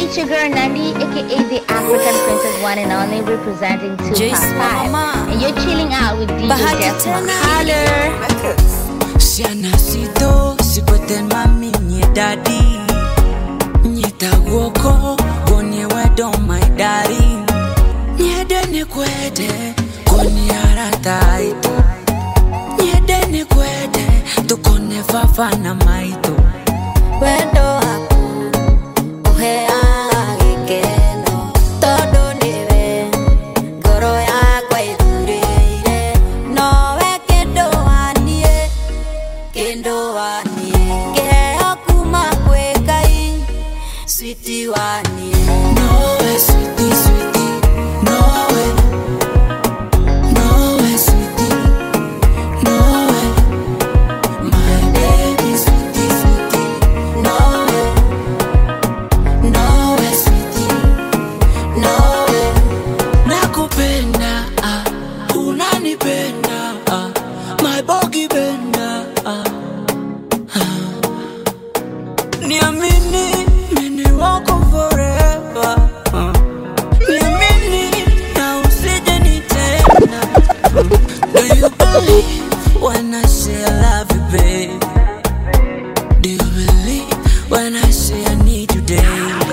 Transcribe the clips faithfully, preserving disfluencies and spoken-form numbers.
it's your girl Nandi, aka the African Princess One and Only, representing two past five. And you're chilling out with D J Desma. Holler! Sianasito, sikoten mami nye daddy. Nye tawoko, gonye wedo my daddy. Nye dene kwede, gonye arataito. Nye dene kwede, tukone fafa na maito. Wedo aku, uhe agikeno. Todo niwe, goro ya kwa idurire. No we kendo anie, kendo anie. Gehe okuma kwekai, sweetie wanie. No way, sweetie, sweetie. No way. No way, sweetie. No way. My baby, sweetie, sweetie. No way. No way, sweetie. No way. Nakupenda, ah. Unanipenda, ah. My bogi benda, ah. Ah. Niamini, mini wako forever. Ah. Niamini, na usije nitenda. Do you believe when I say I love you, babe? Do you believe when I say I need you, daily?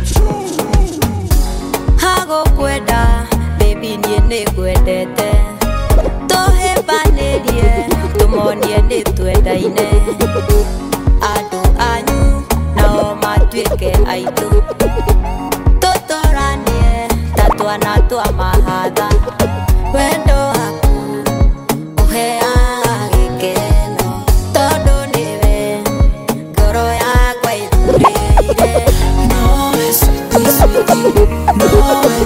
Hago kweda, baby niene kwedete. Tohe banelie, tumonie ne tuedaine. Adu anyu, nao matweke aitu. Totoranie, tatua natua mahadha. Wendo aku, uhe agikeno. Todo niwe, goro ya kwa idurire. No way, sweetie, sweetie. No way.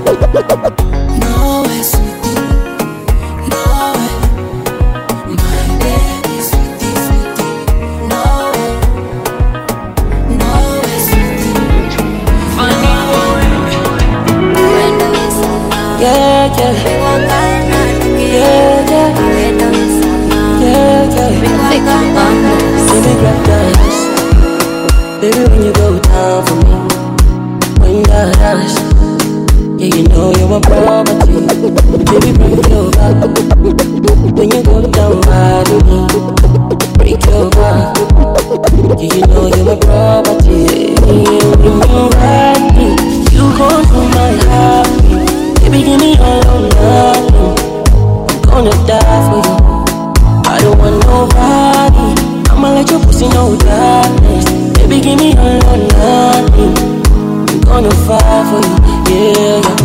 No way, sweetie. No way. My baby, sweetie, sweetie. No way. No way, sweetie. Funny boy. Wendo isama, Yeah, yeah, wangana tuki. yeah, yeah, Wendo isama, yeah, yeah. wangana. Let me grab dance. Baby, when you go down for me, when you got dance, yeah, you know you're my property. Baby, break your back. When you go down right with me, break your back. Yeah, you know you're my property. Yeah, when you ride me, you control my heart. Baby, give me all or nothing. I'm gonna die for you. I don't want nobody. I'ma let your pussy know darkness. Baby, give me all or nothing. I'm gonna fight for you, yeah, yeah.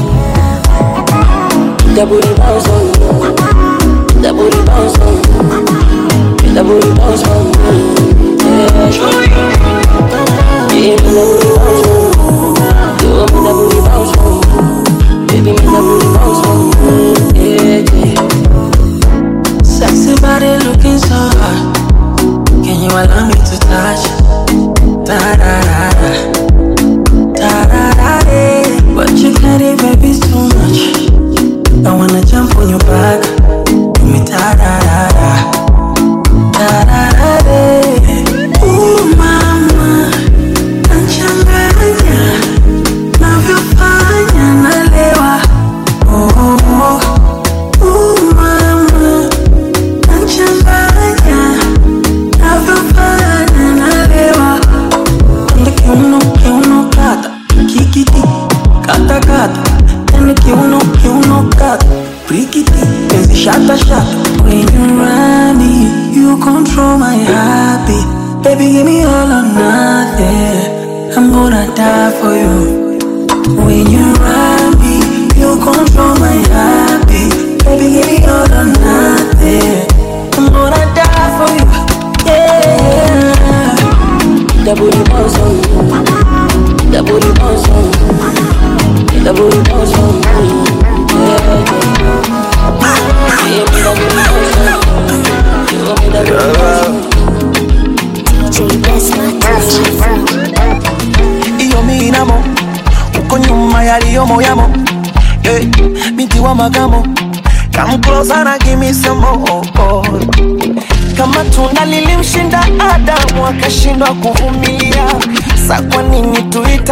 That booty bounce on me. That booty bounce on me. That booty bounce on me, yeah, yeah. Give me that booty bounce on me. You want me that booty bounce on me. Baby, me that booty bounce on me, yeah, yeah. Sexy body looking so hot. Can you allow me to touch? Da da da da, da da da da. But you carry baby so much. I wanna jump on your back. Give me da da da da, da da da da. Ooh mama, nachanganya, navyofanya nalewa. Oh oh oh, ooh mama, nachanganya, navyofanya nalewa. Tende kiuno, kiuno kata, kikiti, kata kata. Tende kiuno, kiuno kata, prikiti, penzi shata shata. When you ride me, you control my heartbeat. Baby, give me all or nothing. I'm gonna die for you. When you ride me, you control my heartbeat. Baby, give me all or nothing. I'm gonna die for you, yeah. That booty bounce on me. That booty bounce on me. That booty bounce on me, yeah, yeah. Give me that booty bounce on me. You want me that booty bounce on me. D J Desma, iyo minamo uko nyuma yaliyomo yamo, hey, binti wa magamo. Come closer and give me some more. Kama tunda lilimshinda Adamu akashindwa kuvumilia, sa kwa nini tuitane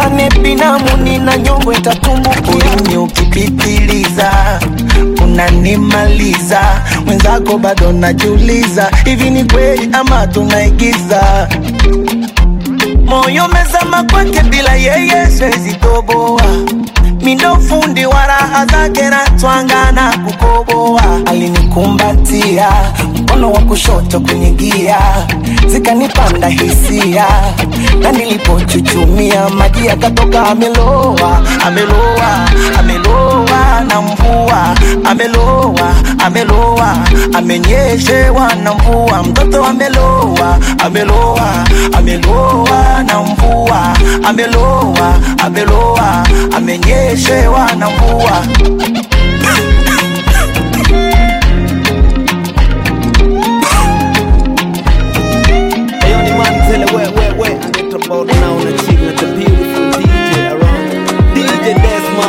binamu nina nyongo itatumbukia. Ulimi ukipitiliza unanimaliza, mwenzako bado najiuliza, hivi ni kweli ama tunaigiza? Moyo mezama kwake bila yeye siwezi toboa. Mindo fundi wa raha zake na twangana kukoboa. Alinikumbatia mkono wa kushoto kwenye gia, zikanipanda hisia, na nilipochuchumia maji yakatoka. Ameloa, ameloa, ameloa na mvua. Ameloa, ameloa, amenyeshewa na mvua. Mtoto ameloa, ameloa, ameloa na mvua. Ameloa, ameloa, amenyeshewa na mvua. Ayo ni Manzele, we, we, we. I get about now on a chick with the beautiful D J around. D J Desma.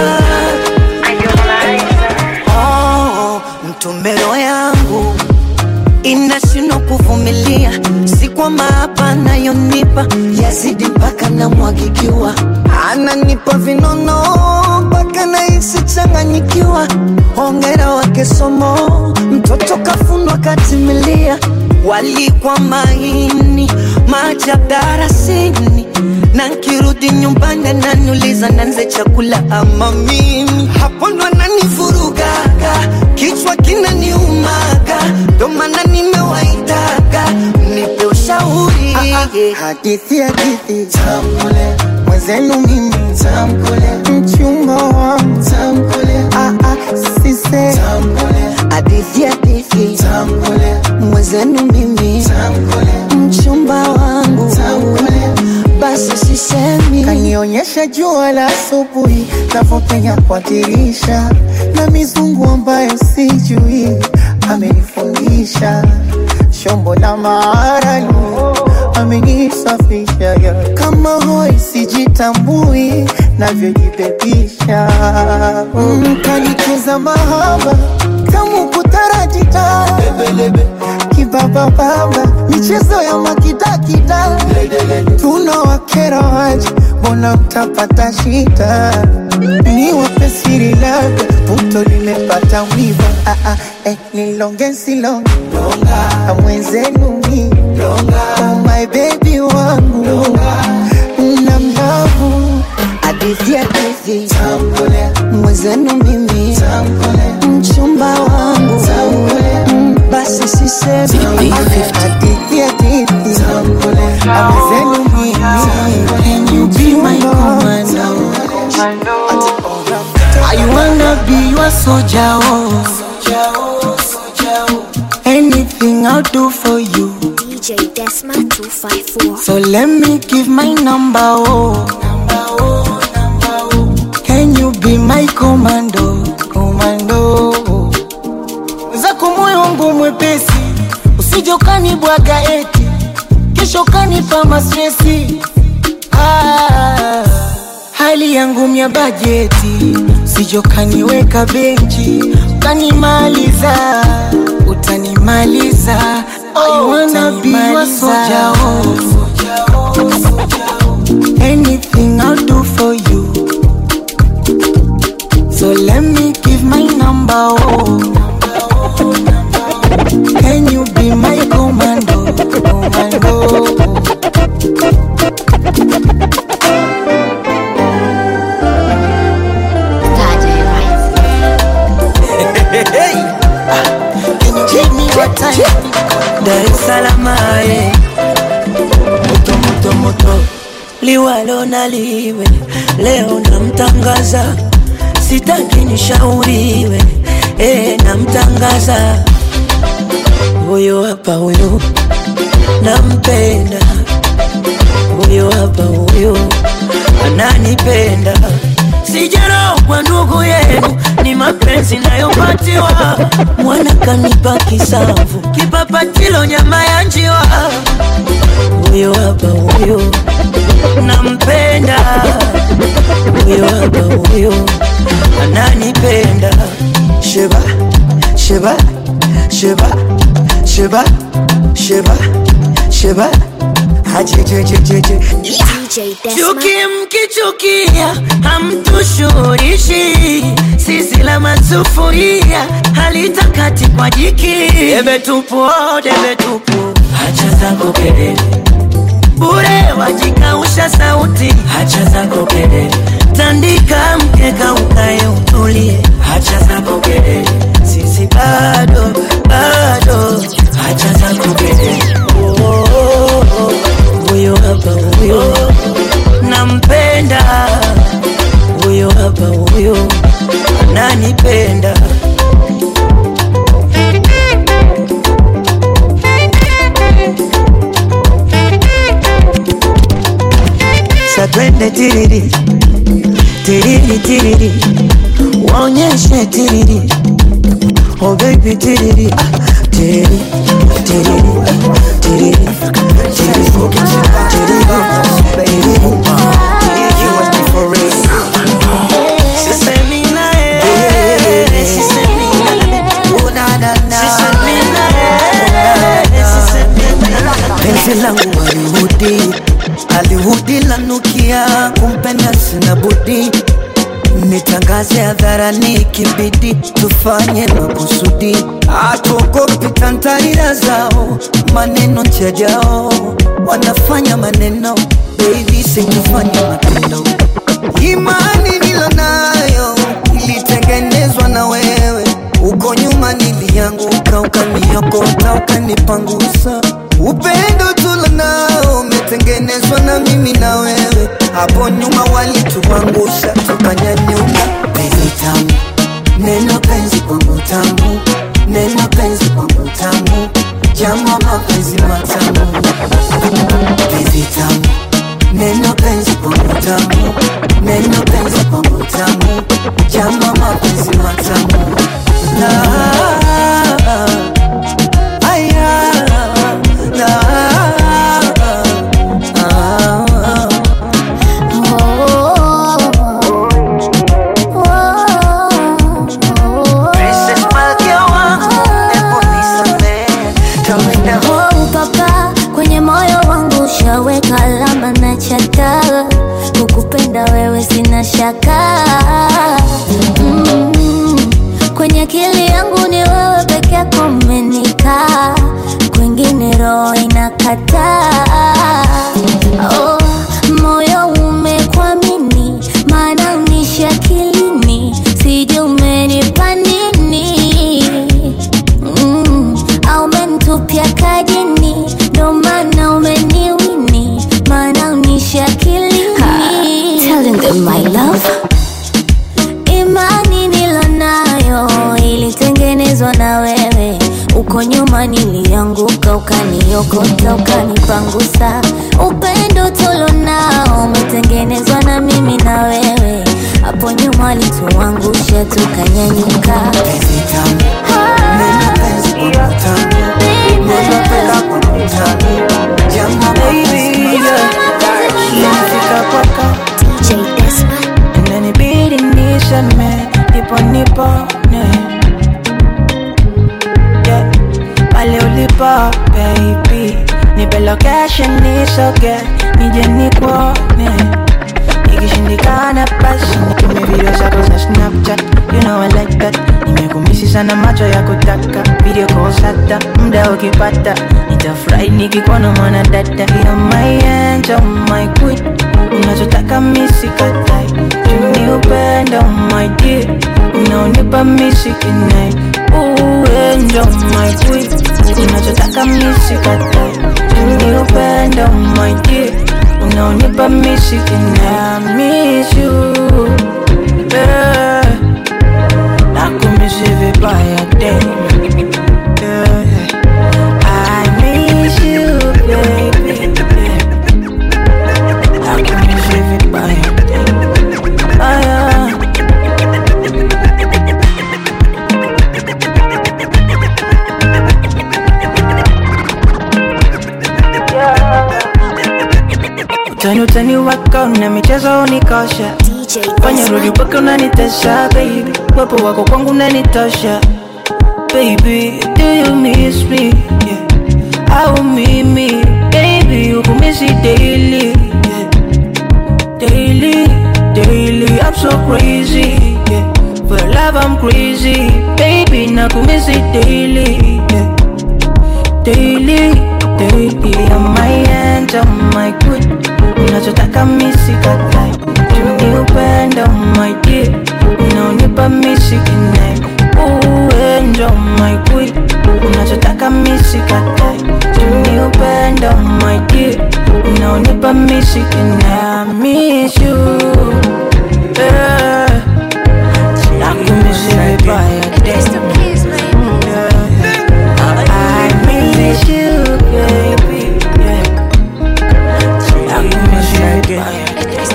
Oh, mtumbero yangu inashindwa kuvumilia, si kwamba hapa nayonipa yazidi mpaka na mwagikiwa. Ananipa vinono mpaka nahisi changanyikiwa. Hongera wake somo, mtoto kafunwa katimilia. Walikwa maini, majab darasini, na nkirudi nyumbani ananiuliza nanze chakula ama mimi. Hapo ndo ananivurugaga, kichwa kinaniumaga, ndo maana nimewaitaga nipe ushauri. Hadithi hadithi tamkule, mwenzenu mimi tamkule, mchumba wangu tamkule, ah ah sise tamkule. Hadithi hadithi tamkule, mwenzenu mimi tamkule, mchumba wangu tamkule, basi sisemi. Kanionyesha jua la asubuhi navopenya kwa dirisha, na mizungu ambayo sijui amenifundisha. Shombo la maarani amenisafisha, ya kama hoi sijitambui navyojibebisha. Mm, kanicheza mahaba kama kutarajita, kibaba baba michezo ya makidakida. Tunawakera waje, mbona mtapata shida? Ni wape siri labda, puto limepata wiva. Ah ah, eh, nilonge silonge longa, mwenzenu mi longa, oh my baby wangu na mlavu. Hadithi hadithi tamkule, mwenzenu mimi tamkule, mchumba wangu tamkule, basi sisemi. Hadithi hadithi tamkule, mwenzenu mimi. Can you be my commando? I wanna be your soldier, oh. Anything I'll do for you. D J Desma two five four. So let me give my number, oh. Can you be my commando, commando? Zako moyo wangu mwepesi, usije ukanibwaga eti kesho kanipa mastresi. Ah, hali yangu mya bajeti, usije ukaniweka benchi ukanimaliza, utanimaliza. I wanna be your soldier, oh. Anything I'll do for you. So let me give my number, oh. Can you be my commando, commando? Can you give me your time? Dar es Salaam, eh. Moto moto moto, liwalo na liwe, leo namtangaza, sitaki nishauriwe, eh, namtangaza. Huyo hapa huyo, nampenda. Huyo hapa huyo, ananipenda. Sijaro kwa ndugu yenu, ni mapenzi nayopatiwa. Mwana kanipa kisamvu, kipapatilo nyama ya njiwa. Huyo hapa huyo, nampenda. Huyo hapa huyo, ananipenda. Sheba, sheba, sheba, sheba, sheba, sheba. ajejejejeje. D J Desma. Chuki mkichukia hamtushurishi, sisi la masufuria halitakati kwa jiki. Debe tupu, oh, debe tupu, hacha zako kelele bure, wajikausha sauti, hacha zako kelele. Tandika mkeka ukae utulie, hacha zako kelele. Sisi bado, bado, hacha zako kelele. Oh, oh, oh, huyo hapa huyo nampenda, huyo hapa huyo ananipenda. Satwende tiriri, tiriri tiriri, waonyeshe tiriri, oh baby tiriri, tiriri, tiriri, tiriri, tiriri, tiriri, you must be for real. Sisemi nae, sisemi nae, oh na na na, sisemi nae, sisemi nae. Penzi langu walihudi, alihudi lanukia, kumpenda sina budi. Nitangaze hadharani kibidi, tufanye makusudi. Hatuogopi tantarira zao, maneno chajao, wanafanya maneno, baby sikufanya matendo. Imani nilonayo ilitengenezwa na wewe, uko nyuma nilianguka, ukaniokota, ukanipangusa. Upendo tulonao umetengenezwa na mimi na wewe, hapo nyuma walituangusha, tukanyanyuka. Penzi tamu, neno penzi kwangu tamu, neno penzi kwangu tamu, jamu mapenzi matamu. Penzi tamu, neno penzi kwangu tamu, neno penzi kwangu tamu, jamu mapenzi matamu. Na aya na kukupenda wewe sina shaka. Mm, kwenye akili yangu ni wewe peke yako umenikaa, kwingine roho inakataa. Oh, moyo umekuamini, maana unishi akilini, sijui umenipa nini. Mm, au umenitupia kajini, ndo maana umeniwini, maana unishi akilini. Telling them my love, imani nilonayo ilitengenezwa na wewe, uko nyuma nilianguka, ukaniokota, ukanipangusa. Upendo tulonao umetengenezwa na mimi na wewe, hapo nyuma alituangusha, tukanyanyuka. Penzi tamu, neno penzi kwangu tamu, neno penzi kwangu tamu, jamu mapenzi nafika kwako. D J Desma. Inanibidi nishame, nipo nipone, yeah. Pale ulipo baby, nipe location nisoge, nije nikuone. Ikishindikana basi nitume video zako za Snapchat, you know I like that. Nimekumisi sana macho ya kutaka, video calls hata muda ukipata, nitafurahi nikikuona mwana dada. You're my angel, my queen, unachotaka misi katai, tuni upendo my dear, unaonipa misi kinai. Ooh, angel, my queen, unachotaka misi katai, tuni upendo my dear, unaonipa misi kinai. I miss you, yeah. Nakumisi vibaya day, yeah. I miss you baby, yeah. Nakumisi vibaya day, oh yeah. Utani utani wako na michezo unikosha, D J fanya rudi Desma. mpaka unanitesha baby, wapo wako kwangu unanitosha baby. Do you miss me? Yeah. au mimi baby ukumisi daily, yeah. Daily, daily I'm so crazy, yeah. For love I'm crazy, baby nakumisi daily, yeah. Daily, daily I'm my end, I'm my good. Unachotaka misi katai, juni upenda my dear. Unaonipa misi kinai, uendo my good. Unachotaka misi katai, juni upenda my dear. Unaonipa misi kinai. I miss you, yeah. Nakumisi vibaya day. I miss you, baby, yeah. I miss you again.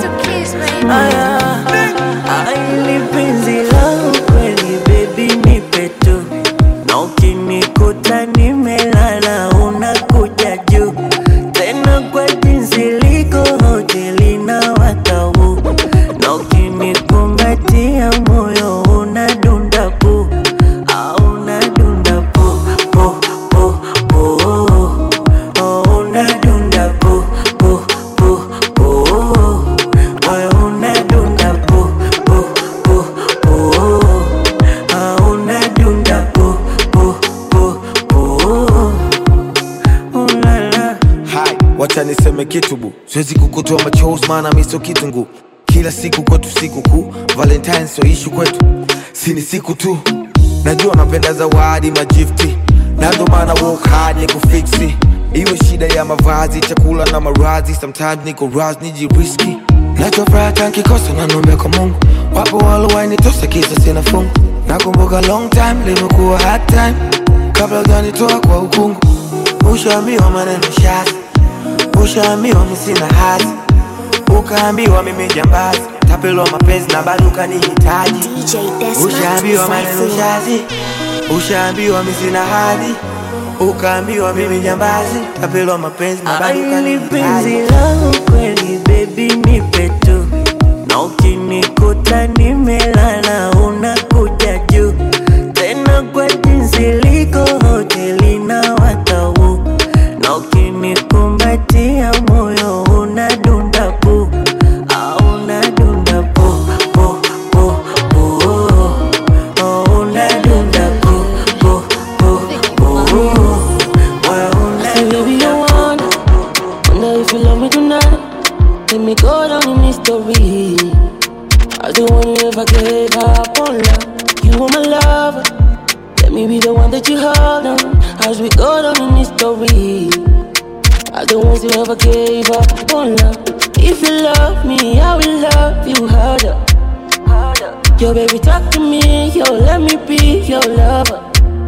Aili penzi langu kweli baby nipe tu. Na ukinikuta nimelala unakuja juu. Tena kwa jinsi liko hoteli na watau. Na ukinikumbatia moyo unadunda pu. Wacha niseme kitu bu, siwezi kukutoa machozi maana mimi sio kitungu. Kila siku kwetu siku kuu, Valentine so issue kwetu. Si ni siku tu, najua napenda zawadi magifti. Na ndo maana work hard nikufixi. Iwe shida ya mavazi, chakula na marazi. Sometimes niko raz nijiriski. Nachofuraha tankikosa na nombe kwa Mungu. Wapo walowahi nitosa kisa sina fungu. Nakumbuka long time, limekuwa hard time. Kabla hujanitoa kwa ukungu. Ushaambiwa maneno shazi, ushaambiwa mimi sina hazi, ukaambiwa mimi jambazi, tapelwa mapenzi na bado ukanihitaji. Ushaambiwa maneno shazi, ushaambiwa mimi sina hadhi, ukaambiwa mimi jambazi, tapelwa mapenzi na bado ukanihitaji. Penzi langu kweli baby nipe tu. Na ukinikuta nimelala unakuja juu. Tena kwa jinsi liko hoteli na watau. Na ukinikumbatia moyo unadunda pu. Unadunda pu, pu, pu, pu. Unadunda pu, pu, pu, pu. Baby you want, wonder if you love me tonight. Let me go down in history. I the one you ever gave up on love. You were my lover. Let me be the one that you hold on as we go down in history. I the ones you ever gave up on love. If you love me, I will love you harder. Yo, baby, talk to me. Yo, let me be your lover.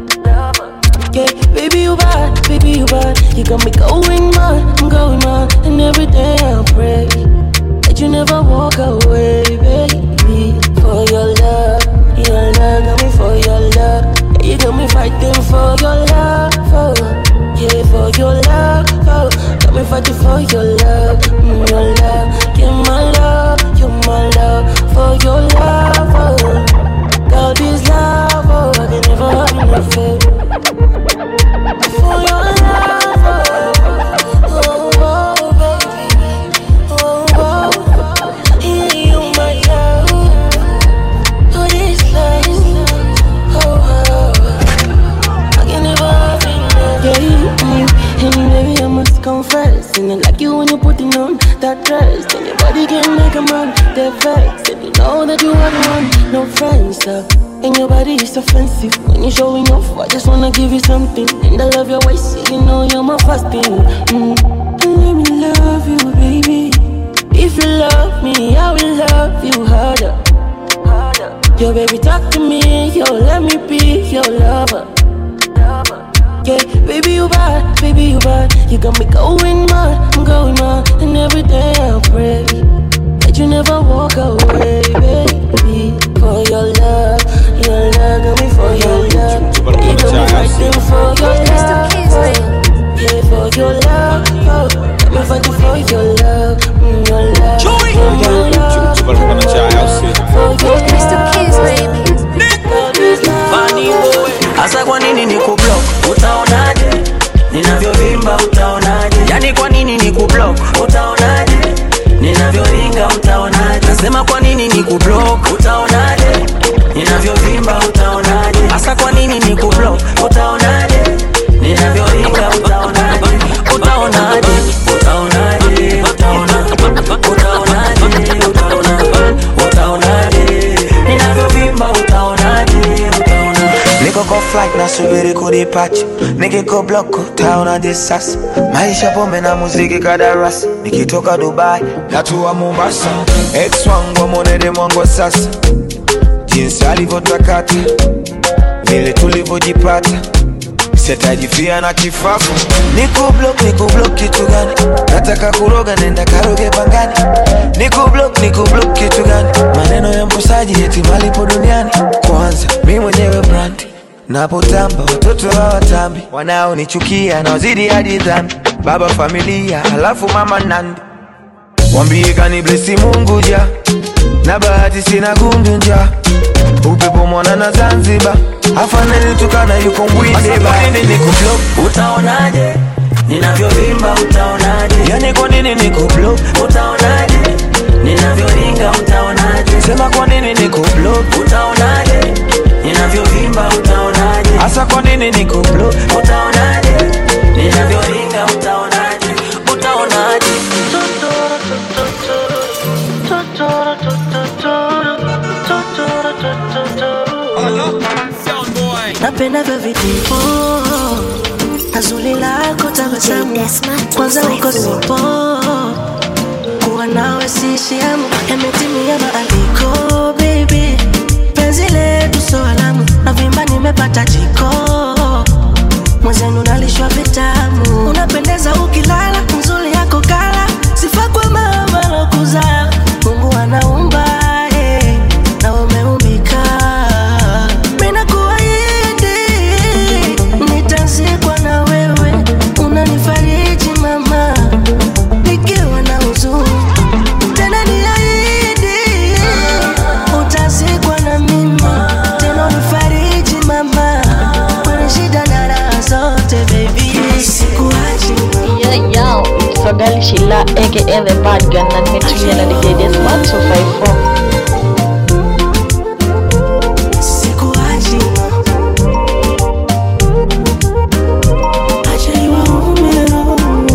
Yeah, baby, you bad, baby, you bad. You got me going mad, I'm going mad. And every day I pray that you never walk away, baby. For your love, your love got me for your love. Yeah, you got me fighting for your love, oh. Yeah, for your love, oh. Got me fighting for your love, mm, your love. Give my love, you my love. For your love, oh. God is love, oh. I can never have enough of it. For your love, oh. Oh, oh, baby. Oh, oh. Yeah, you my love. Oh, this love. Oh, oh. I can never have enough. Yeah, and baby, I must confess. And I like you when you're putting on that dress. And your body can make a man their vex. And you know that you are the one, no friends, uh. And your body is offensive. When you're showing off, I just wanna give you something. And I love your waist, so you know you're my first thing. mm. And let me love you, baby. If you love me, I will love you harder. Yo, baby, talk to me. Yo, let me be your lover. Yeah, baby, you bad, baby, you bad. You got me going mad, I'm going mad. And every day I pray that you never walk away, baby. For your love, your love got me for your love. You got me fighting for your love, oh. Yeah, for your love, oh. Got me fighting for your love, mm, your love, for your love, for your love, Funny boy, asa kwa nini niku block? Utaonaje ninavyovimba Sema kwa nini nikublock, utaonaje? Ninavyovimba utaonaje? Asa kwa nini nikublock, utaonaje? Ninavyoringa utaonaje? Utaonaje? Utaonaje? Utaonaje? Utaonaje? Utaonaje? Ninavyovimba utaonaje? Utaonaje? Niko kwa flight na subiri kudipacha, nikiko block utaonaje sasa? Maisha pombe na muziki kadarasi, nikitoka Dubai hatua Mombasa. Ex wangu monede mwangu sasa, jinsi alivyotakata, vile tulivyojipata, sitajifia na kifafu. Niko block, niko block kitu gani? Nataka kuroga nenda karoge pangani. Niko block, niko block kitu gani? Maneno ya mposaji eti malipo duniani. Kwanza mimi mwenyewe brand, napotamba watoto hawatambi, wanaonichukia na wazidi hadi dhambi. Baba familia halafu mama nandi, wambie kani blessi Mungu ja, na bahati sina gundu nja. Upepo mwana na Zanzibar, afaneni tukana yuko Ngwide ba. Kwa nini niko block, utaonaje? Ninavyovimba utaonaje? Yani kwa nini niko block, utaonaje? Ninavyoringa utaonaje? Sema kwa nini niko block, utaonaje? Ninavyovimba utaonaje? Asa kwa nini niko block, utaonaje? Ninavyoringa utaonaje? Utaonaje? Napenda vya vidipo, azuli lako tabasamu, kwanza uko sipo, kuwa nawe sishiamu, yametimia maandiko baby. Penzi letu so alamu, na vimba nimepata jiko, mwezenu nalishwa vitamu. Unapendeza ukilala, nzuri yako kala, sifa kwa mama lokuzaa. Mungu anaumba, eh, na umeumbika. Mina kuahidi, nitazikwa na wewe. Unanifariji mama, nikiwa na huzuni. Tena niahidi, utazikwa na mimi. Tena unifariji mama, kwenye shida na raha zote baby. Sikuachi. Yo, yo, so Gali Sheila, aka the bad gun, and me to you and the D J Desma two five four. Sikuachi. Acha niwaume roho.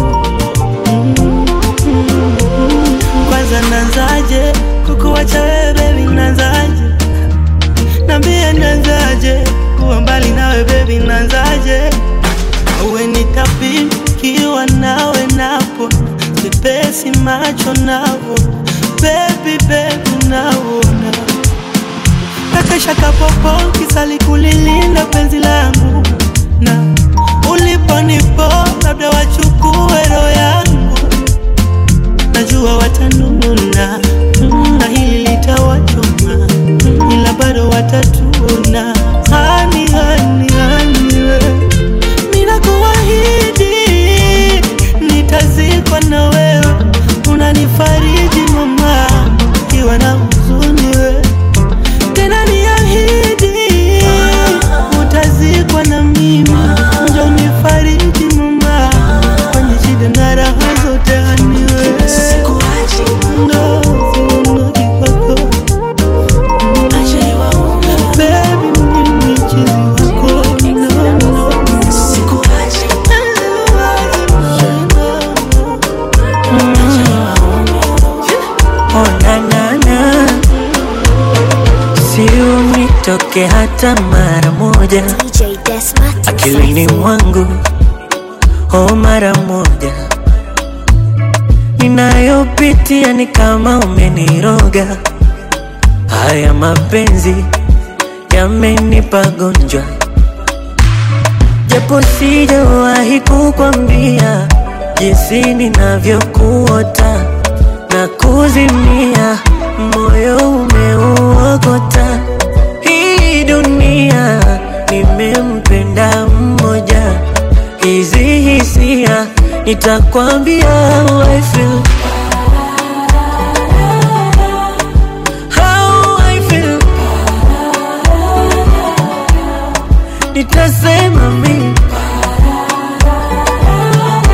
Kwanza nanzaje kukuacha wewe baby, nanzaje? Nambie nanzaje kuwa mbali nawe baby, nanzaje? Uwe nitapikiwa nawe napo, sipesi macho napo, baby baby naona. Nakesha kapopo kisali kulilinda penzi langu, na ulipo nipo labda wachukue roho yangu. Najua watanuna, na hili litawachoma, ila bado watatuna. Hani hani hani we, mina kuahidi, nitazikwa na wewe. Unanifariji mama, kiwa na huzuni we. Tena niahidi, utazikwa na mimi. Njo nifariji mama, kwenye shida na raha zote hani we. No, sinunuki kwako, baby mimi chizi wako. No, no, oh na na na, si unitoke hata mara moja D J Desma akilini mwangu, oh mara moja. Ninayopitia ni kama umeniroga, haya mapenzi yamenipa gonjwa, japo sijawahi kukwambia jinsi ninavyokuota na kuzimia, moyo umeuokota. Hii dunia nimempenda mmoja, hizi hisia nitakwambia how I feel, how I feel. Nitasema mimi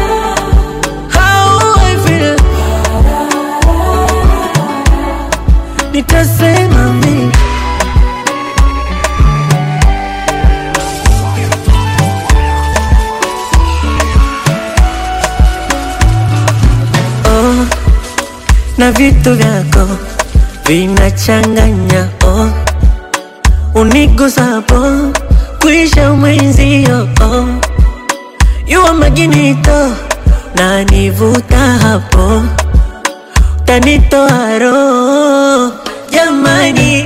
how I feel, nitasema mimi. Oh, na vitu vyako vinachanganya. Oh, unigusapo kwisha mwenzio. Oh, yuwa maginito na nivuta hapo, tanitoa roho. Jamani,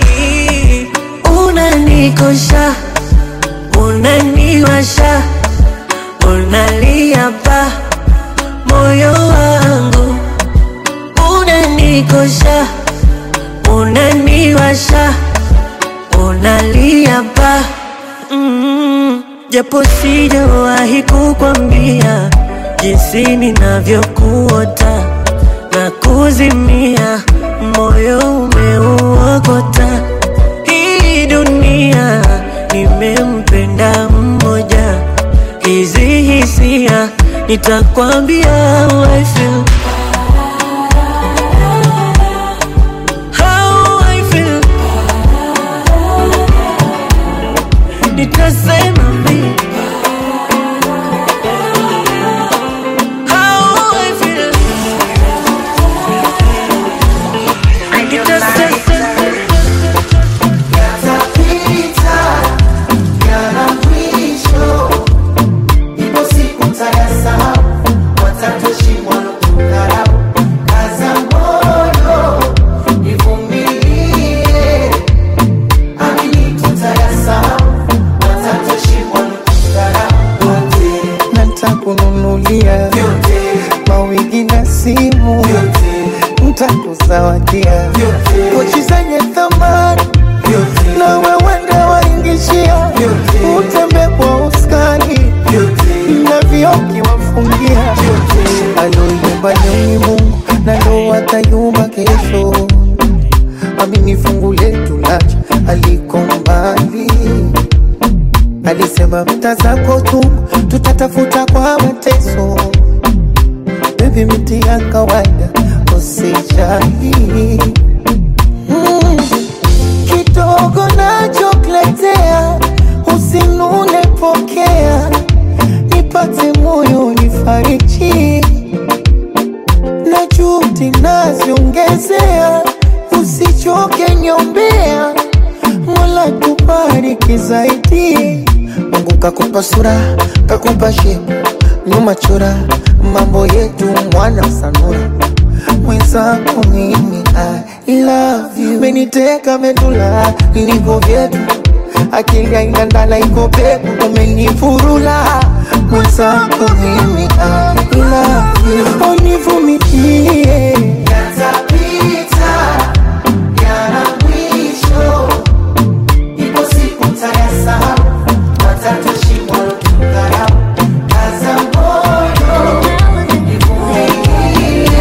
unanikosha, unaniwasha, unalia pa moyo wangu. Unanikosha, unaniwasha, unalia pa mm, japo sijawahi kukwambia jinsi ninavyokuota na kuzimia, moyo umeuokota. Hii dunia nimempenda mmoja, hizi hisia nitakwambia how I feel. How I feel. Nitasema mimi mawigi na simu, ntakuzawadia pochi zenye thamani, na wewe ndo waingishia, utembe kwa uskani na vioki wafungia. Aloyumba ni Mungu na ndo atayumba kesho, amini fungu letu lacha aliko mbali. Alisema mta zako tu tutatafuta kwa mateso, baby miti ya kawaida usijali. mm. Kidogo nachokuletea usinune, pokea, nipate moyo nifariji, na juhudi naziongezea, usichoke nyombea, Mola kubariki zaidi. Mungu kakupa sura, kakupa shepu, nyuma chora, mambo yetu mwana sanura. Mwenzako mimi I love you, meniteka medula iliko vyetu, akili haina ndala iko pepu, umenifurula. Mwenzako mimi I love you, univumilie, yatapita, yana mwisho, ipo siku tayasahau, watatoshi mwalo tukarau, kaza moyo, nivumilie,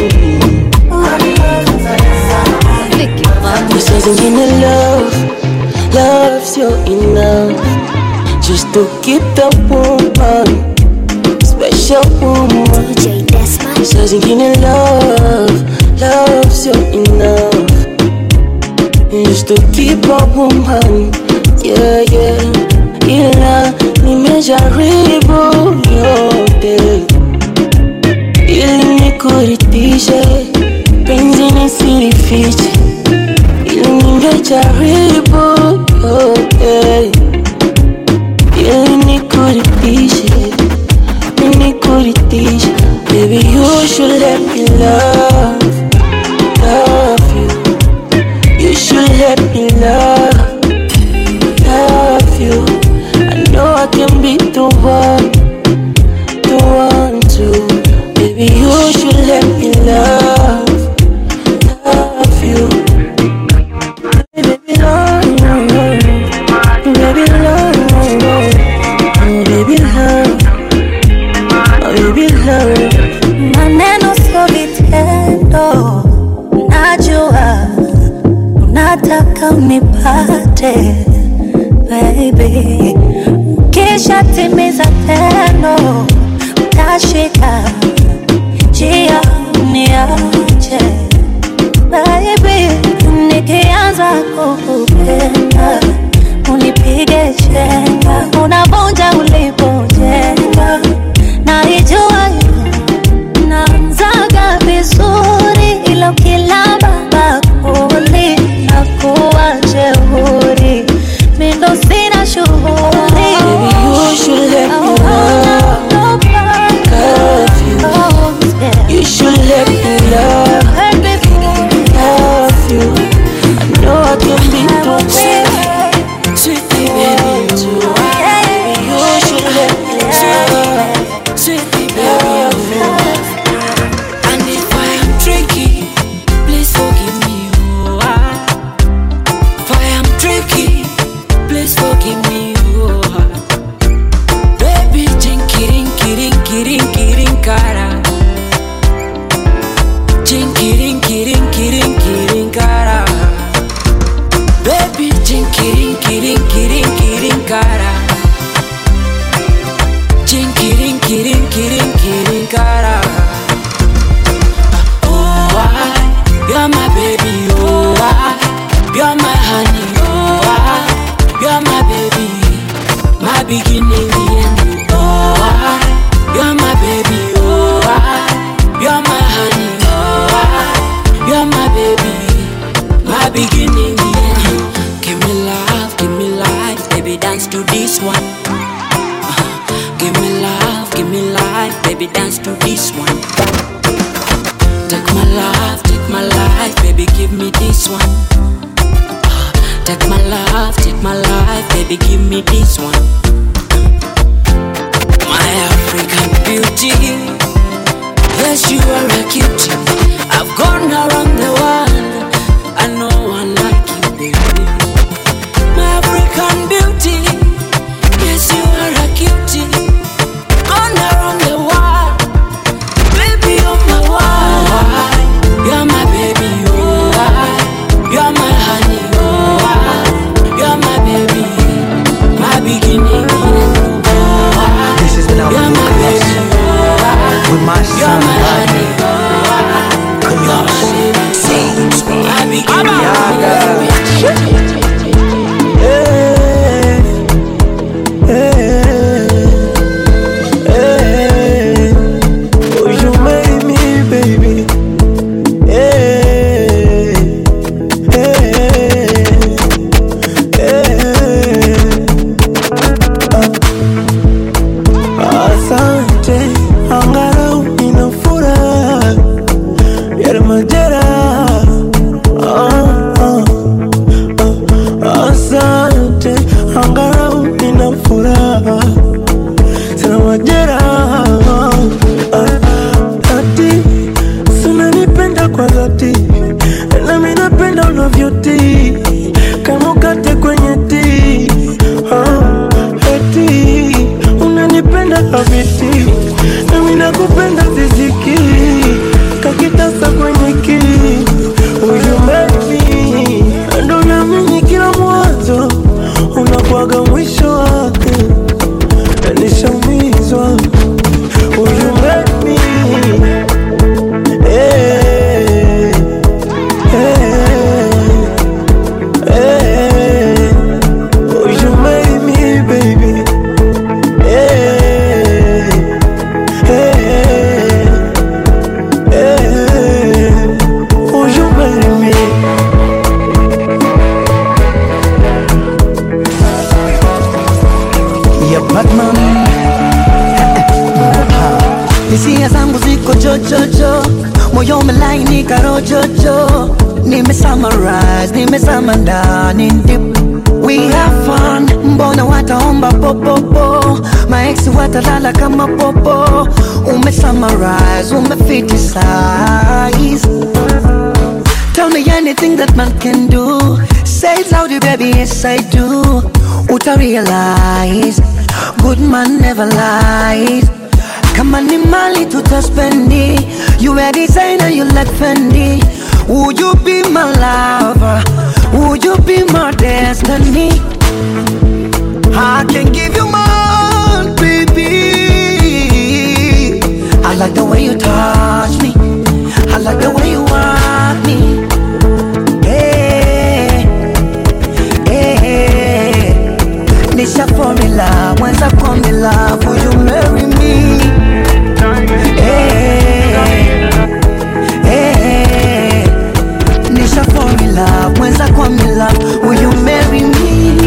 you said you need love, love's your enough, just to keep the woman, special woman. D J Desma. You said you need love, love's your enough, just to keep a woman, yeah yeah. Ila nimejaribu yote ili nikuridhishe, penzi nisilifiche. Ili nimejaribu yote ili nikuridhishe, nikuridhishe. Baby, you should let me love, love you. You should let me love, love you. I know I can be the one, the one to. Baby, you should let me love, love you. Baby, love, love, love. Baby, love, love, love. Oh, baby, love, oh, baby, love. Maneno sio vitendo, najua unataka unipate baby, kisha timiza tendo, utashika njia uniache baby, kukupenda, unipige chenga, unavunja ulipojenga. Naijua naanzaga vizuri, ila ukilamba bakuli nakuwa jeuri, mi ndo sina shughuli. Baby, you should let me love, love you. You should let me love, love you. I know I can be too sweet, sweetie baby too. Baby, you should let me love, sweetie baby too. And if I am tricky, please forgive me. Oh, I, if I am tricky, please forgive me. Oh, baby, jinkirin, kirin, kirin, kirin, kara. Jinkirin, kirin, kirin, kirin, kara. Baby, jinkirin, kirin, kirin, kirin, kara. Jinkirin, kirin, kirin, kirin, kara. Oh, I, you're my baby. Oh, I, you're my honey. Oh, I, you're my baby, my beginning, the end. Oh, I, you're my baby. Oh, I, you're my honey. Oh, I, you're my baby, my beginning, the end. Give me love, give me life, baby, dance to this one. Uh, give me love, give me life, baby, dance to this one. Take my love, take my life, baby, give me this one. Take my love, take my life, baby, give me this one. My African beauty, yes, you are a cutie. I've gone around the world, I know one like you, baby. My African beauty, yes, you are a cutie. Gone around the world, baby, you're my wife. You're my baby, oh, I, you're my honey, oh, I, you're my baby, my beginning, oh, I, this is now you're my baby, oh, I, with my son, you're my honey, oh, I, you're my beginning, Hey, hey, hey. Oh, you made me, baby. Hey, hey, hey. Ah, asante, angalau nina furaha ya majeraha. Ah, ah, ah. Asante, angalau nina furaha sana majeraha. Ah, ati sunanipenda kwa dhati, nami napenda unavyoti kama ukate kwenye ti. Ah, eti unanipenda kabiti, nami nakupenda ziziki kakitasa kwenye ki. Uyu mimi ndo naamini kila mwanzo unakuwaga mwisho wake, nishaumizwa. Uyu mimi hey, hey, hey. Uyu mimi baby. Hey, hey, hey. Uyu mimi. ya Batman. Hisia zangu ziko jojojo, moyo umelainika rojojo. Nime summarize, nime summer ndani deep. We have fun, mbona wataomba popopo, maeksi watalala kama popo. Ume summarize, ume fitisize. Tell me anything that man can do. Say it loudly, baby, yes I do. Uta realize, good man never lies. Kama ni mali tutaspendi, you a designer, you like Fendi. Would you be my lover? Would you be my destiny? I can give you more, baby. I like the way you touch me, I like the way you want me. Hey, love, mwenza kwa me love. Will you marry me?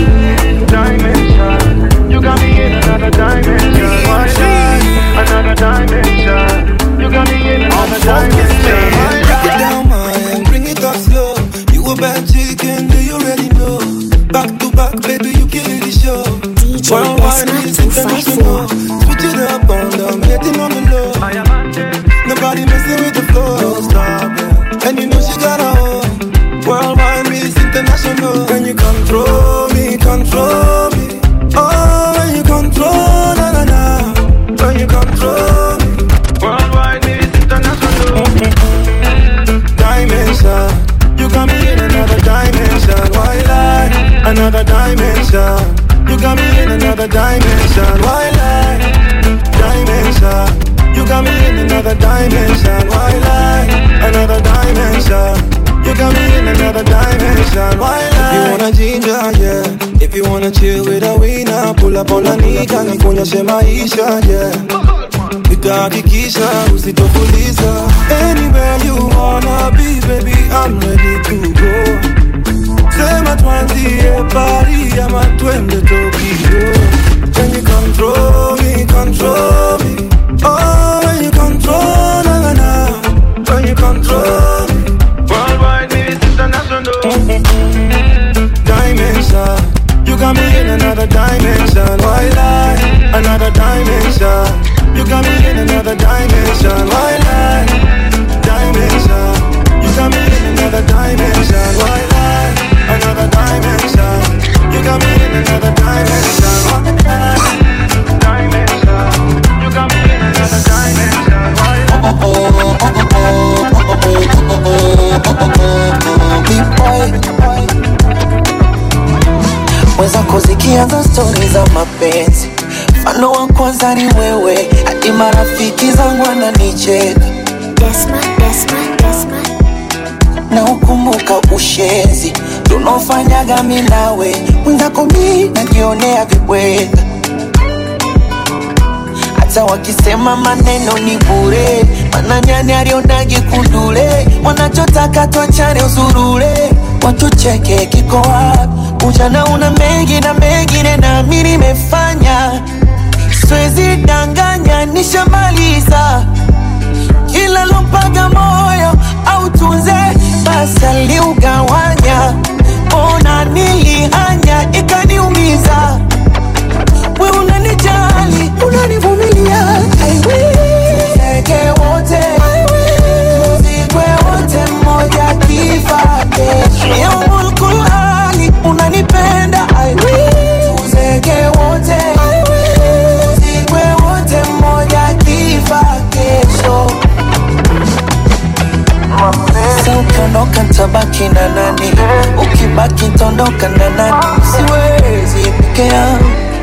Dimension, you got me in another dimension. Why lie? Another dimension. You got me in another dimension. Break it down, man, bring it up slow. You a bad chicken, do you already know? Back to back, baby, you killing the show. D J Desma two five four. Switch it up on down, getting on the low. Nobody messing with the flow. Don't stop, yeah. And you know she got a home. Worldwide, Miss International. When you control me, control me. Oh, when you control, na na na. When you control me. Worldwide, Miss International. Dimension. You got me in another dimension. Why lie? Another dimension. You got me in another dimension. Why lie? Dimension. You got me in another dimension. Why lie? Another dimension. You got me in another dimension. Why lie? If you wanna ginger, yeah. If you wanna chill with a winner, pull up on a nika na kuonyeshe maisha, yeah. Nikahakikisha usitofuliza. Anywhere you wanna be, baby, I'm ready to go. Sema tuanzie Paris ama twende Tokyo. When you control me, control me. Oh, when you control, na na na. When you control me. Worldwide, Miss International. Dimension. You got me in another dimension. Why lie? Another dimension. You got me in another dimension. Why lie? Dimension. You got me in another dimension. Why lie? Another dimension. You got me in another dimension. Why lie? Dimension. You got me in another dimension. Why lie? Oh oh oh oh oh oh oh oh big boy. Weza kuzikianza story za mapenzi, mfano wa kwanza ni wewe, hadi marafiki zangu wananicheka. Desma, Desma, Desma. Na ukumbuka ushenzi tunaofanyaga mimi nawe, mwenzako mimi najionea vibweka. Hata wakisema maneno ni bure, maana nyani alionagi kundule. Wanachotaka tuachane usurure, watucheke kiko wapi? Ujana una mengi na mengine na mimi nimefanya. Siwezi danganya nishamaliza. Kila lompaga moyo au tunze basi aliugawanya. Ona nilihanya ikaniumiza. We unanijali, unanivumilia. I will tuzeke wote, tuzikwe wote mmoja kifa kesho. Ya umulkul hali unanipenda. I will tuzeke wote, tuzikwe wote mmoja kifa kesho. Sasa ukiondoka nitabaki na nani? Ukibaki nitaondoka na nani? Siwezi peke yangu.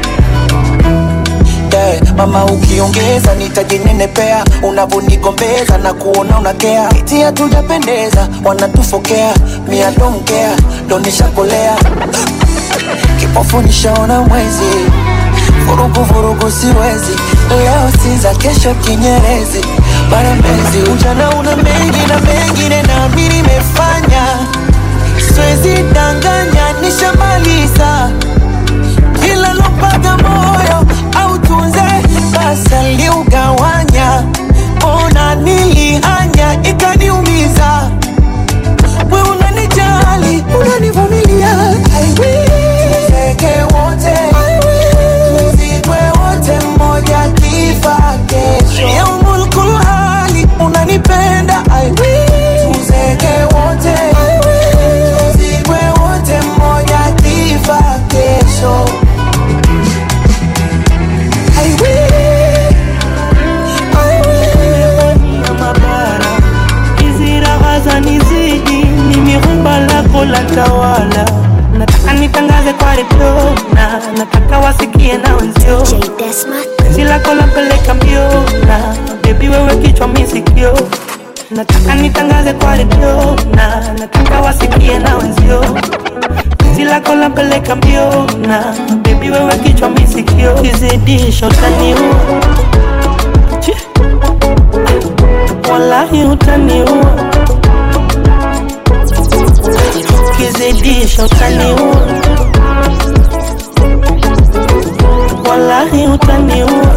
Yeah, mama ukiongeza nitajinenepea, unavonigombeza na kuona unakea. Eti hatujapendeza, wanatufokea, mia don't care, ndo nishakolea. Kipofu nishaona mwezi, vurugu vurugu siwezi. Leo sinza kesho kinyerezi, barambezi. Ujana una mengi na mengine na mimi nimefanya. Siwezi danganya nishamaliza. Kila lompaga moyo au tunze basi aliugawanya. Ona nilihanya ikaniumiza. We unanijali, unanivumilia. I will tuzeke wote, tuzikwe wote mmoja kifa kesho. Ya umulkul hali unanipenda. I will tuzeke wote, tuzikwe wote mmoja kifa kesho. I will, I will. Mabara izira gaza nizidi, nimirumba lako la tawala. Nataka nitangaze kwa redio na nataka wasikie na wenzio. D J Desma. Penzi lako lampeleka mbio na baby wewe kichwa misikio. Nataka nitangaze kwa redio na nataka wasikie na wenzio. Penzi lako lampeleka mbio na baby wewe kichwa misikio. Kizidisho utaniua, wallahi utaniua. ukizidisha utaniua, wallahi utaniua.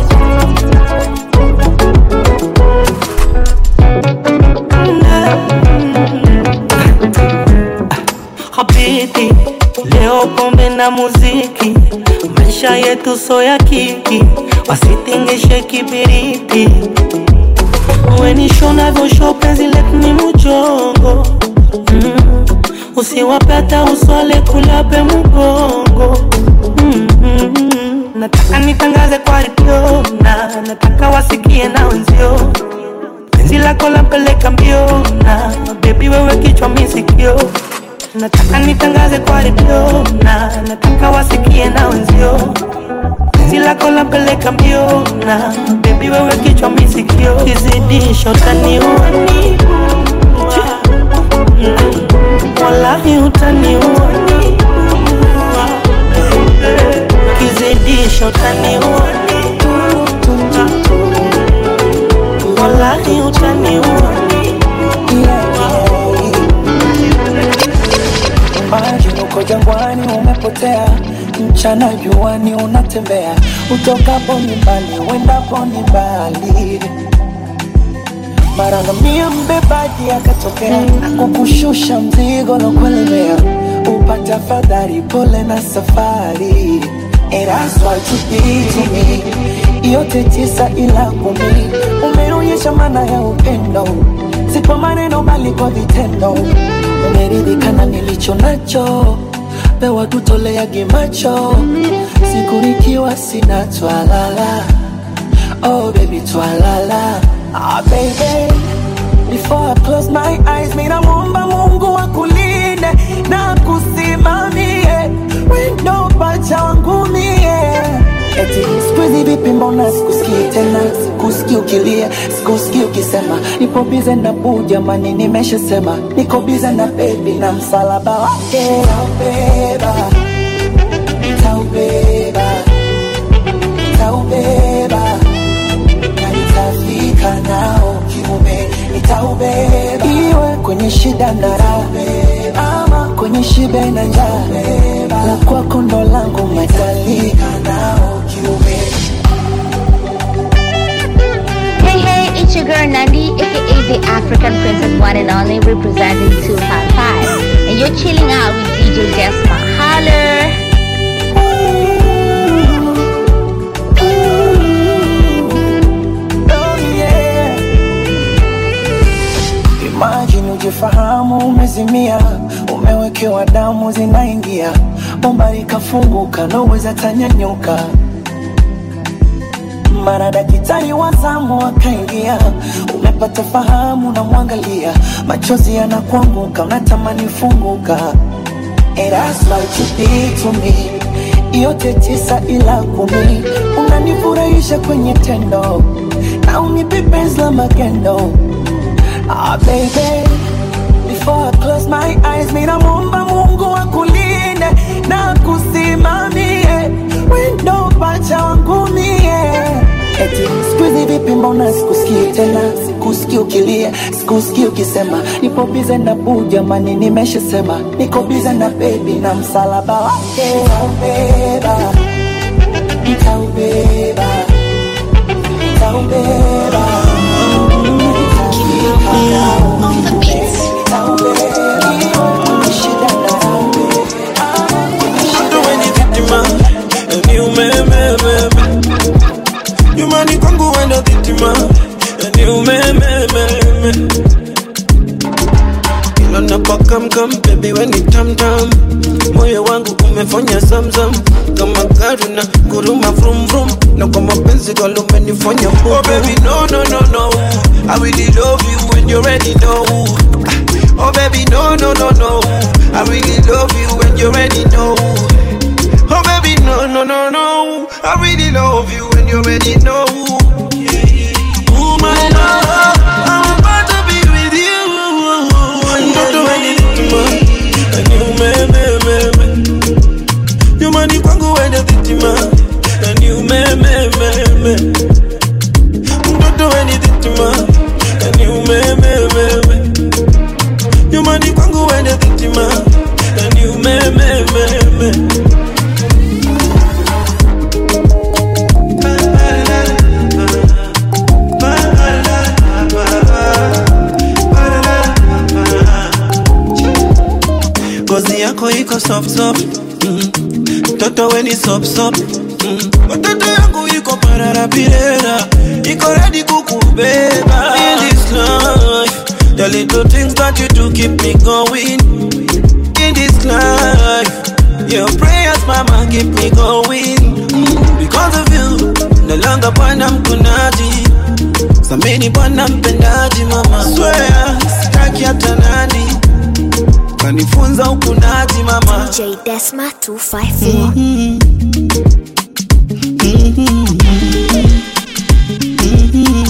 Habiti, leo pombe na muziki, maisha yetu so ya kiki, wasitingishe kibiriti. Wenisho navyo show penzi letu ni mchongo, mm. Usiwapata uswale kulape mgongo, mm -hmm. Nataka nitangaze kwa radio na nataka wasikie na wenzio, penzi lako lampeleka mbio na baby wewe kichwa misikio. Nataka nitangaze kwa radio na nataka wasikie na wenzio, penzi lako lampeleka mbio na baby wewe kichwa misikio. Kizidisha utaniua, wallahi utaniua, kizidisha utaniua, wallahi utaniua. Maji uko jangwani umepotea, mchana juani unatembea, utokapo ni mbali, uendapo ni mbali. Mara ngamia mbebaji akatokea, kukushusha mzigo na kuelemea, upata fadhari pole na safari. And that's what you did to me, yote tisa ila kumi, umeonyesha maana ya upendo, si kwa maneno bali kwa vitendo. Umeridhika na nilicho nacho, pewa tutolea gimacho, siku nikiwa sina twalala. Oh baby twalala. Ah baby, before I close my eyes, mina muomba Mungu akulinde na kusimamie, wendo pacha wangu mie. Eti sikuizi vipi mbona sikusikii tena, sikusikii ukilia, sikusikii ukisema nipo bize na buu, jamani nimeshasema niko bize na baby na msalaba wake. Nitaubeba, nitaubeba, nitaubeba, na nitafika nao kiume. Nitaubeba, iwe kwenye shida na raha, ama kwenye shibe na njaa, la kwako ndo langu matalika nao kiume. Hey hey, it's your girl Nandi, aka the African Princess One and Only, representing two five five, and you're chilling out with D J Desma. Holler! Imagine ujifahamu umezimia, umewekewa damu zinaingia, bomba likafunguka na uweza tanyanyuka. Mara daktari wa zamu akaingia, umepata fahamu na mwangalia, machozi yanakuanguka unatamani funguka. And that's what you did to me, yote tisa ila kumi, unanifurahisha kwenye tendo na unipe penzi la magendo. Ah baby, before I close my eyes, mina muomba Mungu akulinde na kusimamie, wendo pacha wangu mie. Eti sikuizi vipi mbona sikusikii tena, sikusikii ukilia, sikusikii ukisema nipo bize na buu, jamani nimeshasema niko bize na baby na msalaba wake. Nitaubeba, nitaubeba, nitaubeba, on the beats. Nyumani kwangu wenda dhitima, yani umemememe. Ilo napaka mkam, baby we ni tam tam, moyo wangu umefanya zamzam, kama karuna kuruma vrum vrum, na kwa mapenzi kwa umenifanya mbogo. Oh baby no no no no, I really love you when you already know. Oh baby no no no no, I really love you when you already know. Oh baby no no no no, I really love you when you already know. Oh my love, I'm about to be with you. Don't do anything to me, and you me me me me. You money kwangu wenda dhitima, and you me me me me. Don't do anything to me, and you me me me me. You money kwangu wenda dhitima, and you ngozi yako iko soft soft, mm. Toto we ni sop sop, mm. Watoto yangu iko parara pirera, iko ready kukubeba. In this life, the little things that you do keep me going. In this life, your prayers mama keep me going, mm. Because of you, no longer bwana mkunaji, samini bwana mpendaji mama. Swear, sitaki hata nani kanifunza ukunaji mama. D J Desma two five four. Mm-hmm. Mm-hmm. Mm-hmm.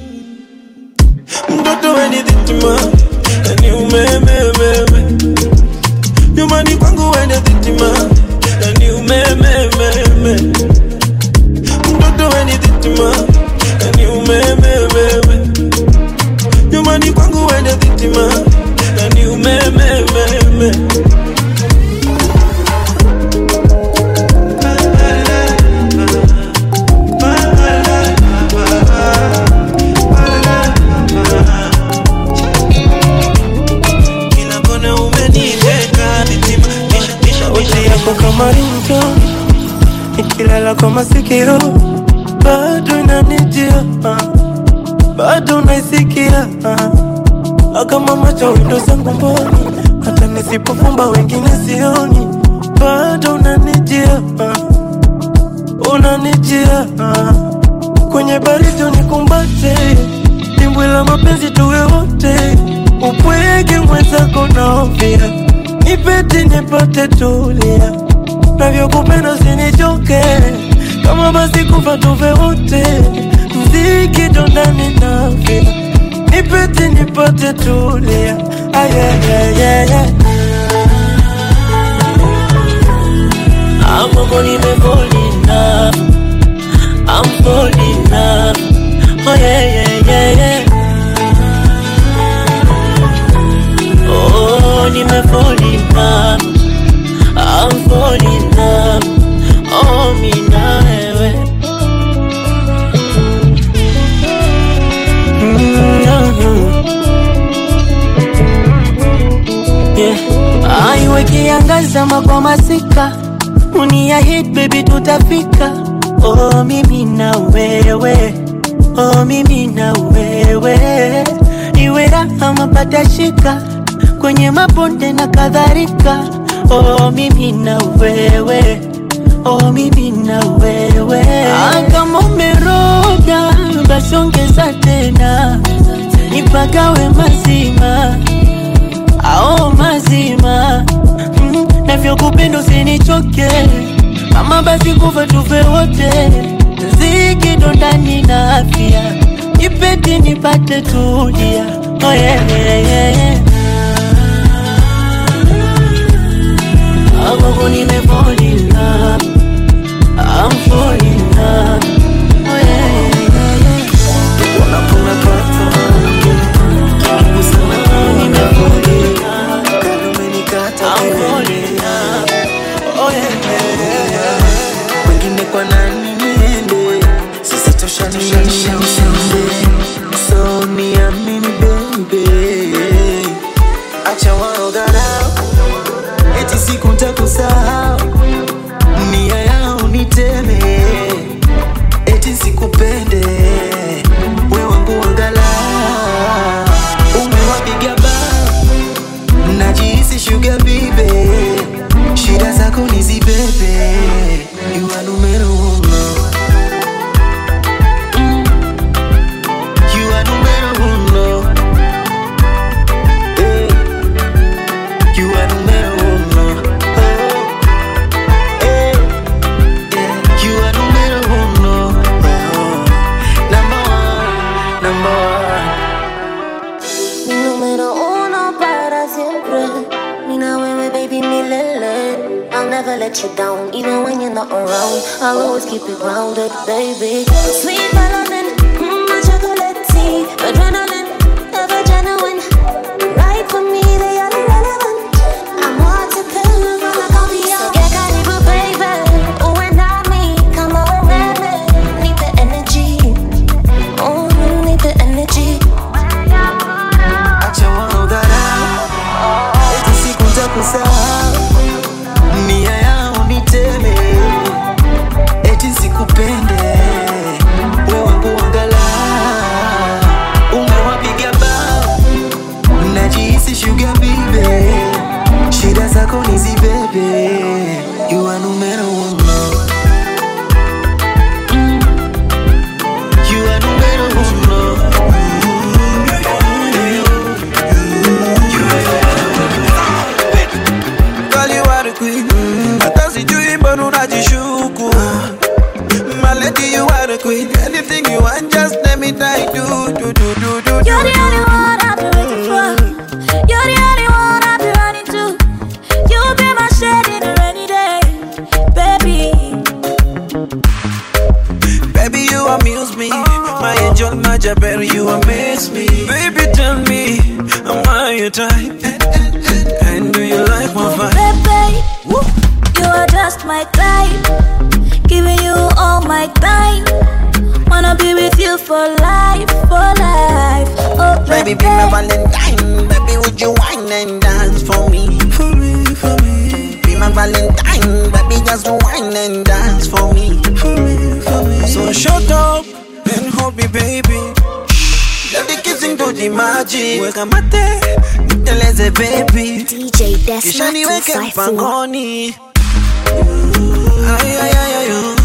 Mtoto weni dhitima, yani umemememe. Nyumbani kwangu weni dhitima, yani umemememe. Mtoto weni dhitima, yani umemememe. Nyumbani kwangu weni dhitima, yani umemememe. Kama rinto ikilala kwa masikio bado inanijia, bado naisikia kama macho windo zangu mboni, hata nisipofumba wengine sioni, bado unanijia, unanijia kwenye baridi unikumbate, dimbwi la mapenzi tuwe wote, upweke mwenzako naofia, nipete nipate tulia, navyokupenda usinichoke, kama basi kufa tufe wote, mziki ndo ndani nafia, nipete nipate tulia, ayayayaya. I'm falling, I'm falling love, I'm falling love, oh yeah yeah yeah yeah. Oh, I'm falling love, I'm falling love, oh mi na wewe. Yeah, aiwe kiangaza kwa masika, unia hit baby tutafika. Oh mimi na wewe, oh mimi na wewe, iwe raha mapata shika kwenye mabonde na kadhalika. Oh mimi na wewe, oh mimi na wewe, kama umeroga basi ongeza tena, nipagawe mazima, ao mazima, mm, navyokupenda usinichoke, kama basi kufa tufe wote, ziki ndo ndani na afya, nipete nipate tulia, oh yeah yeah yeah. I'm falling, I'm falling love, I'm falling love, oh yeah yeah yeah. Wanapuna pata, kusema I'm falling love, kalumenikata I'm falling love, oh yeah yeah yeah. Wengine kwa nani niende, sisi toshanisha mshinde, so niamini baby, acha waodharau, eti siku nitakusahau, nia yao niteme, eti sikupende, we wangu angala, umewapiga bao, najihisi sugar baby, shida zako nizibebe, you are numero uno, mm. You are numero uno, hey. You are numero uno, oh. Hey. Yeah. You are numero uno, oh. Number one, number one. Mi número uno para siempre, mi na wewe baby milele. I'll never let you down, even when you're not around. I'll always keep it grounded, baby. Sweet melanin, mm, my chocolate tea, adrenaline, ever genuine. Right for me, they are irrelevant. I'm hard to pill when I call me out. So get karibu, baby. Uwe nami, kama umeme. Need the energy, oh, need the energy. Acha waodharau, eti siku nitakusahau, baby. You are numero uno. You are numero uno. Call you are the queen. Hata sijui mbona unajishuku. My lady, you are the queen. Anything you want, just let me die. Do, do, do, do, do. You're the only one I've been waiting for. You're the only one I've been running to. You'll be my shade in a rainy day, baby. Baby, you amuse me. My angel, my Jabber, you amaze me. Baby, tell me, am I your type? And do you like my vibe? Baby, you are just my type. Giving you all my time. Wanna be with you for life, for life. Oh, baby, be my Valentine. Baby, would you wine and dance for me? For me, for me. Be my Valentine. Baby, just wine and dance for me. For me, for me. So shut up and hold me, baby. Let the kissing do the magic. Weka mate, niteleze baby. D J Desma Kisha niweke two five four. mpangoni. Ay, ay, ay, ay, ay.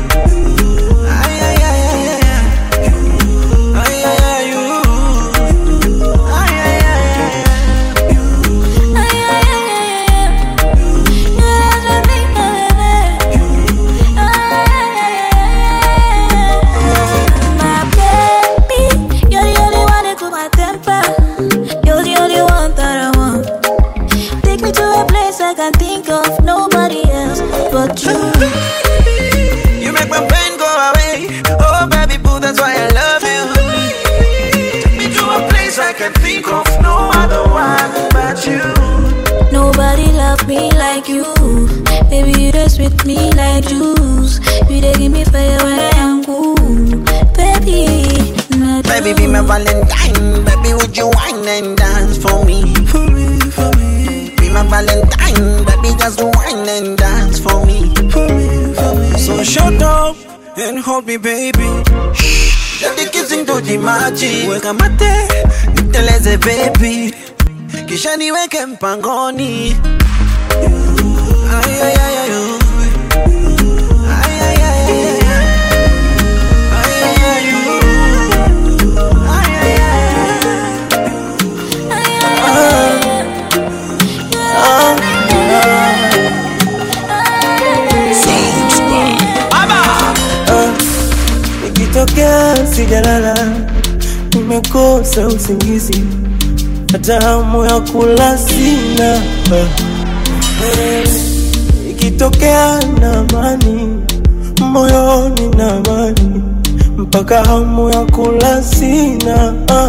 You make my pain go away. Oh baby boo, that's why I love you. Take me to a place I can think of no other one but you. Nobody love me like you. Baby, you just with me like juice. You dey give me fire when I am cool. Baby, baby be my Valentine. Baby, would you wine and dance for me? For me, for me. Be my Valentine. Baby, just wine and dance for me. For me, for me. So shut up and hold me, baby. Let the kissing do the magic. Weka mate, niteleze baby. Kisha niweke mpangoni. Ay, ay, ay, ay, ay. Ay, ay, ay, ay, ay. Ay, ay, ay, ay. Ay, ay, ay, ay. Nikitokea sijalala, nimekosa usingizi, hata hamu ya kula sina. Ikitokea na amani, moyoni na amani, mpaka hamu ya kula sina.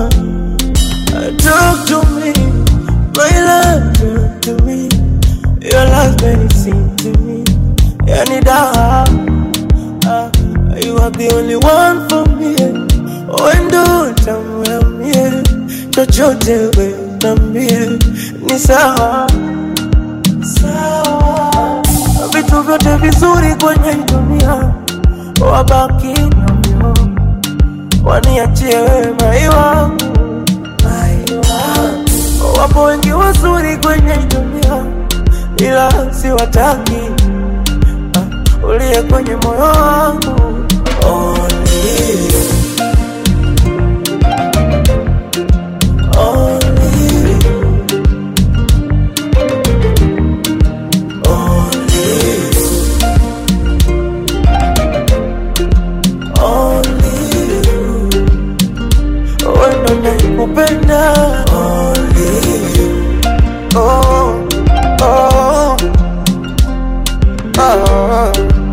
Talk to me, my love, talk to me. Your love medicine to me. Yani dawa, you are the only one for me. Wendo tamuamie, chochote we nambie, ni sawa, sawa. Vitu vyote vizuri kwenye dunia, wabaki navyo, waniachie wewe mai wangu, mai wangu. Wapo wengi wazuri kwenye dunia, ila siwataki, uliye kwenye moyo wangu. Only you. Nakupenda only you. Oh, oh, oh.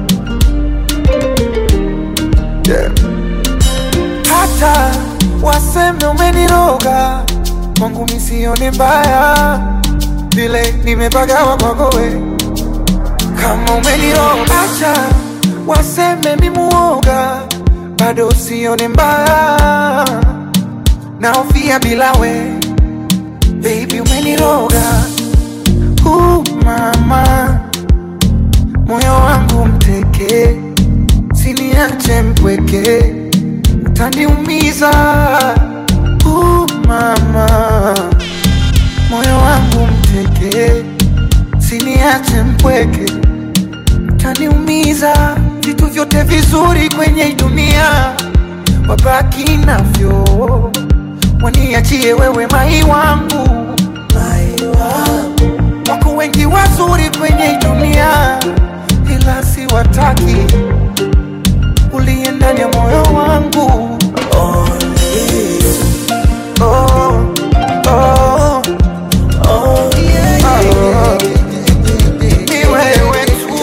Yeah. Hata waseme umeniroga, kwangu misione mbaya, vile nimepagawa kwako we. Kama umeniroga, acha waseme mimuoga, bado sione mbaya, naofia bila we. Baby umeniroga, uh mama, moyo wangu mteke, siniache mpweke, utaniumiza. Uh mama, moyo wangu mteke, siniache usiniache mpweke, utaniumiza. Vitu vyote vizuri kwenye dunia wabaki navyo, waniachie wewe mai wangu, mai wangu. Wako wengi wazuri kwenye dunia ila siwataki, uliye ndani ya moyo wangu. Only, oh, oh, oh, yeah, yeah, yeah. Ni wewe tu.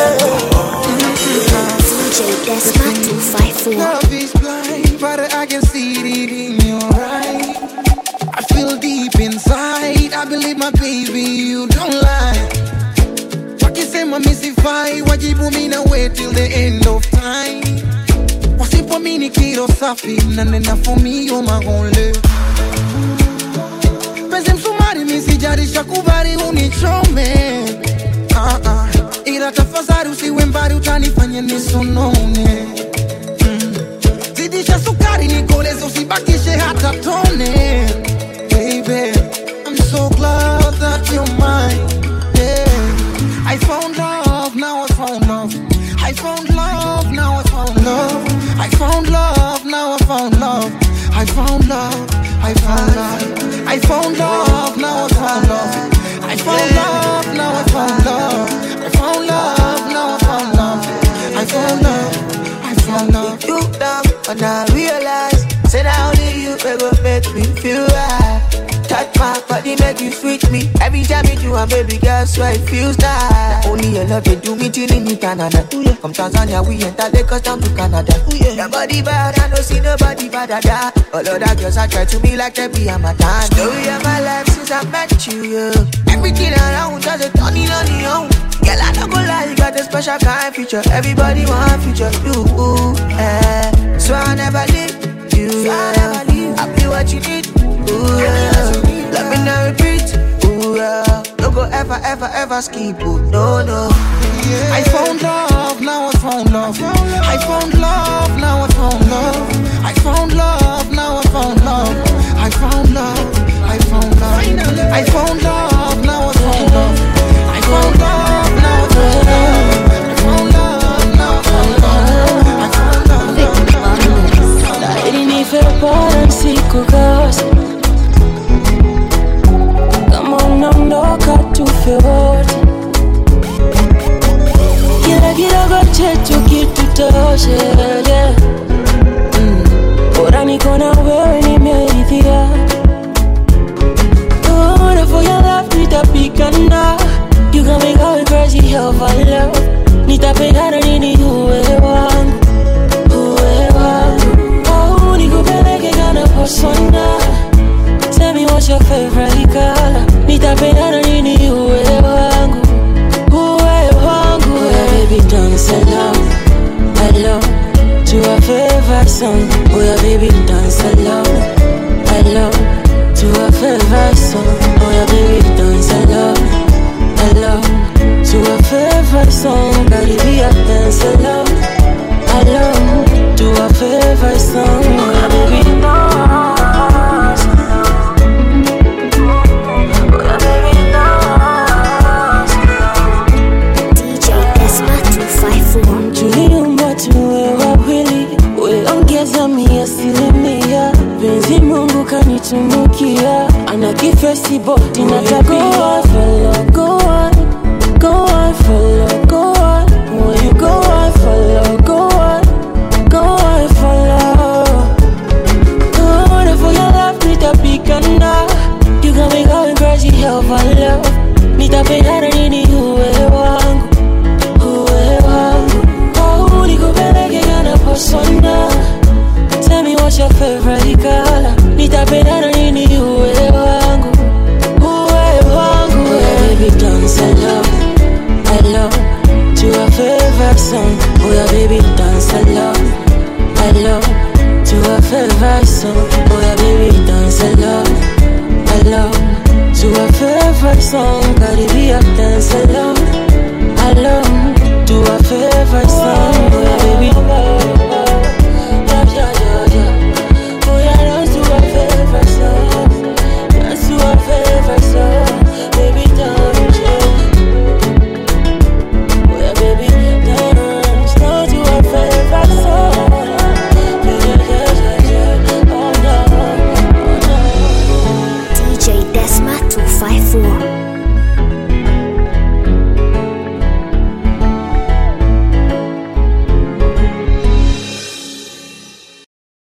D J Desma two five four. Love is blind, but I can see it in your eyes. I feel deep inside, I believe my baby, you don't lie. Wakisema misifai, wajibu mina wait till the end of time. Wasipomini kilo safi, nanena for me, you're my only. Pese msumari misijarisha kubari unichome. Uh-uh. Ila tafadhali usiwe mbali, utanifanya nisonone. mm. Zidisha sukari nikoleze, usibakishe hata tone. Baby, I'm so glad that you're mine. Yeah. I found love, now I found love. I found love, now I found love. I found love, now I found love. I found love, I found love. I found love, now I found love. I found love, now I found love. I found love, now I found love. I found love, I found love. You down, and I realize, say now only you will make me feel right. Touch my body, make you sweet me. Every time you do, I'm baby girl, so it feels nice. Only your love, you do me till in Canada. From Tanzania, we enter Lagos down to Canada. Your body bad, I don't see nobody bad at that. All of that girls, I try to be like they be a madman. Story of my life since I met you, yeah. Everything around, just a turning on the own. Girl, I don't go lie, you got a special kind of feature. Everybody want feature you, yeah. So I never leave you, yeah. I'll be what you need, ooh, yeah. Let me now repeat, ooh, yeah. Don't go ever, ever, ever skip, ooh, no, no, yeah. I found love, now I found love. I found love, now I found love. I found love, now I found love. I found love, I found love. I found love, now I found love. I found love, now I found love. I found love, now I found love. I found love. La irini ferpara siku kasi, kama unaondoka tufe wote. Kila kidogo chetu kitutoshe, yeah. mm. Bora niko na wewe nimeridhia. Oh, for your love nitapigana. You got me going crazy over love. Nitapigana nini uwe wangu, uwe wangu. Oh, nikupeleke kana persona. Tell me what's your favorite color. Nitapigana nini uwe wangu, uwe wangu. Oh, baby dance along, along to a favorite song. Oh yeah, baby dance along, along to a favorite song. Oh yeah, baby dance along, along to a favorite song. Baby, I dance along, along to a favorite song. Oh yeah, baby dance, oh yeah, baby dance. D J Desma two five four. Tuliumba tuwe wawili, weongeza mia asilimia. Penzi Mungu kanitunukia, ana kifesi boti na tabia. Go on, go on, follow, go on. When you go on, follow, go on, go on, follow. Oh, for your love, nitapigana. You got me going crazy over love. Nitapigana nini uwe wangu, uwe wangu. Oh, nikupeleke kana persona. Tell me what's your favorite color. Nitapendana nini uwe wangu, uwe wangu. Baby dance along, along to a favorite song.